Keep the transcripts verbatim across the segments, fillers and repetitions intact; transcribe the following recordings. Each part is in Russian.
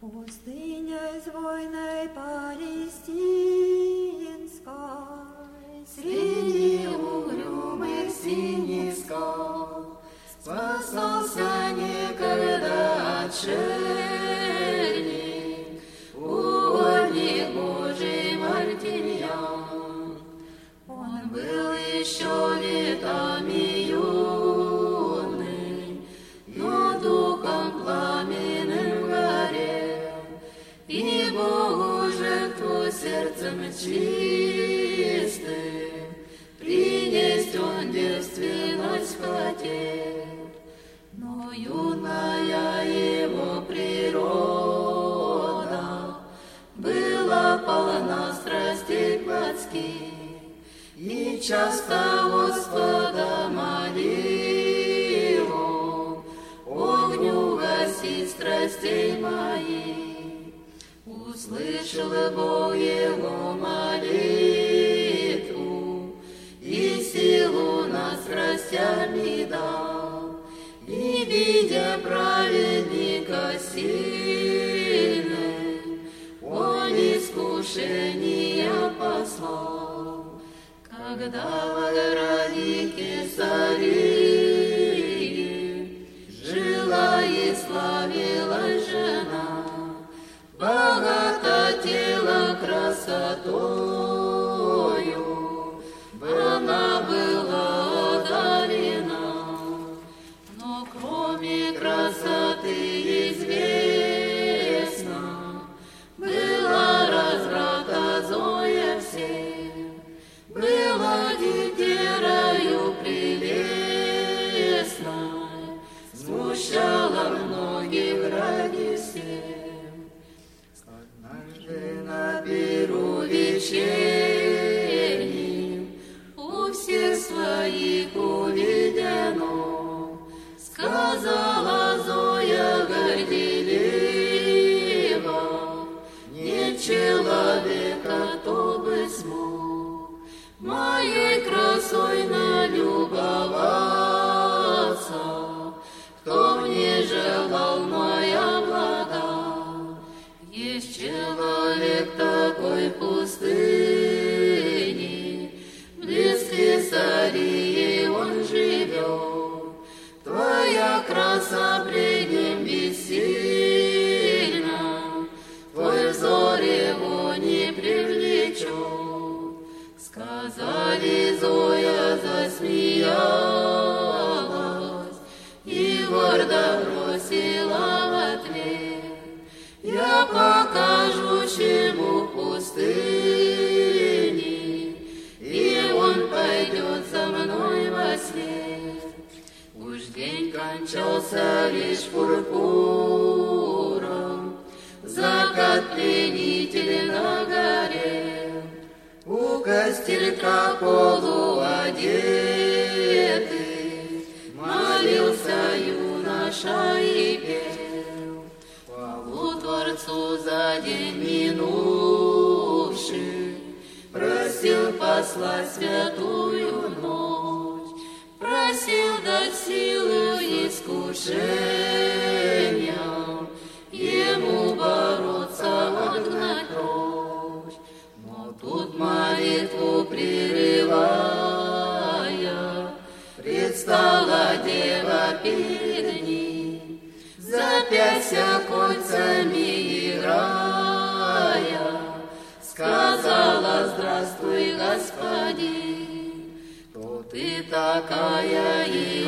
Пустыней звойной палестинской, среди угрюмых синих скал, спасался некогда отшельник, угодник Божий Мартирьян. Он был еще летами юный, но духом пламенным горел, и Богу жертву сердцем чистым принесть он девственность хотел. Но юная его природа была полна страстей плотских, и часто Господа молил он: огню гаси страстей моих. Услышал Бог его молитву, и силу над страстями дал, и, видя праведника сильным, он искушения послал. Когда в граде Кесарии жила и славилась жена, богато тело красотою, она была одарена. Но кроме красоты известна была разврата зоя всем, была дитярою прелестной, смущала многих ради всем. Однажды на пиру вечернем у всех своих увидено, сказала Зоя горделиво: нет человека, кто бы смог моей красой налюбоваться, кто мне желал моя блага. Есть человек такой в пустыне, близ Кесарии он живет, твоя краса пред ним бессильна, твой взор его не привлечет. Сказали, Зоя засмеялась и гордо бросила в ответ: я покажу, чему в пустыне, и он пойдет за мной во след. Уж день кончался лишь пурпуром, закат пленитель на горе. У костерка полуодетый молился юноша и пел хвалу Творцу за день минувший, просил послать святую ночь, просил дать силу искушениям, ему бороться, отгнать прочь. Но тут молитву прерывая, предстала дева перед ним, запяся кольцами играя, сказала: здравствуй, господин, кто ты такая и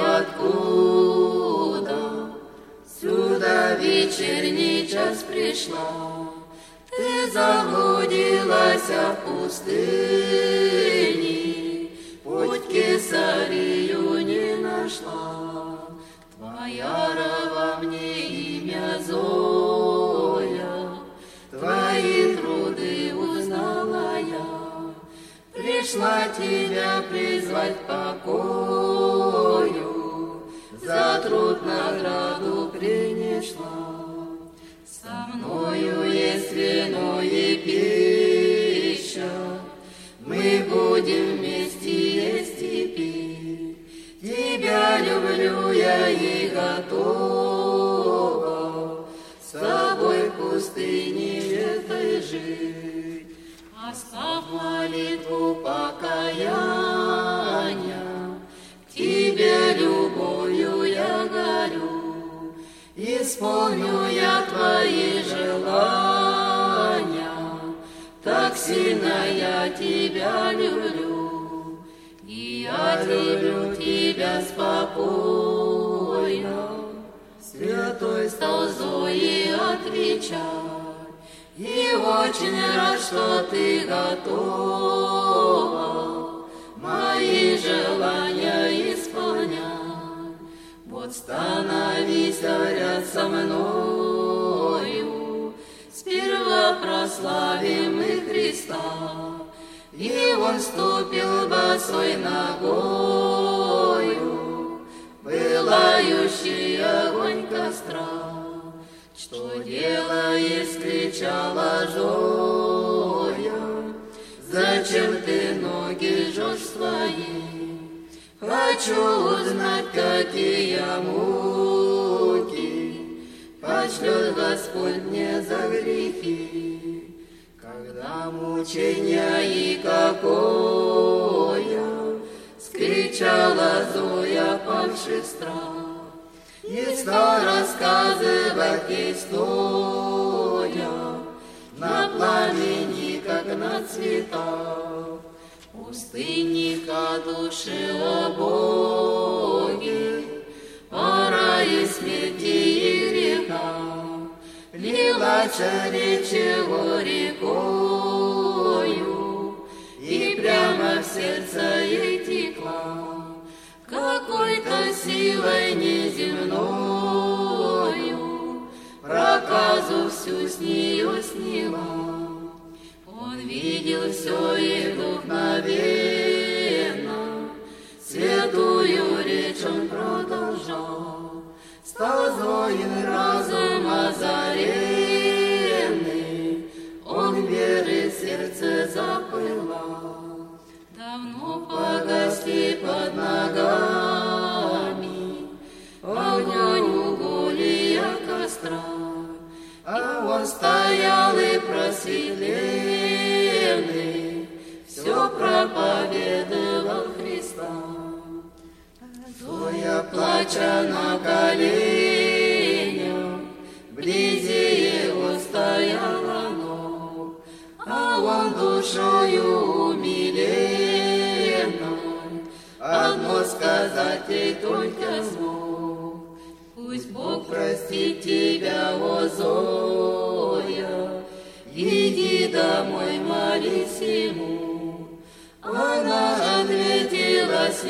откуда сюда в вечерний час пришла? Ты заблудилась в пустыне, путь к Кесарию не нашла. Твоя раба мне имя Зоя, твои труды узнала я, пришла тебя призвать к покою, за труд награду принесла. Со мною есть вино и пища, мы будем вместе есть и пить. Тебя люблю я и готова с тобой в пустыне этой жить. Оставь молитву покаяния, к Тебе любовью я горю, исполню я Твои желания, так сильно я Тебя люблю, и я люблю Тебя спокойно. Святой стал Зои отвечать, и очень рад, что ты готова мои желания исполнять. Вот становись рядом со мною, сперва прославим мы Христа, и Он ступил босой ногою, пылающий огонь костра. Что делаешь, кричала Зоя, зачем ты ноги жжешь свои? Хочу узнать, какие муки пошлет Господь мне за грехи. Когда мучения и какое, скричала Зоя, павший страх. И стал рассказывать ей стоя на пламени, как на цветах, пустынника души Боги, пора и смерти и греха, лилась речи рекою, и прямо в сердце ей текла какой-то силой неземною, проказу всю с нее сняла. Он видел все и вдохновенно, святую речь он продолжал. Стал Зоин разум озаренный, он веры в сердце запылал. Давно погасли под ногами огонь уголья костра, а он стоял и просветленный, все проповедовал Христа. Зоя, плача на коленях, вблизи его стояла ног, а он душою умиленной одно сказать ей только смог: пусть Бог простит тебя, о Зоя, иди домой, молись Ему. Она ответила с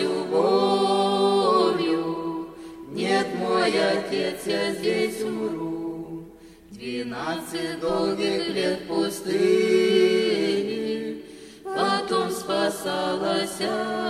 любовью: нет, мой отец, я здесь умру. Двенадцать долгих лет в пустыне, потом спасалась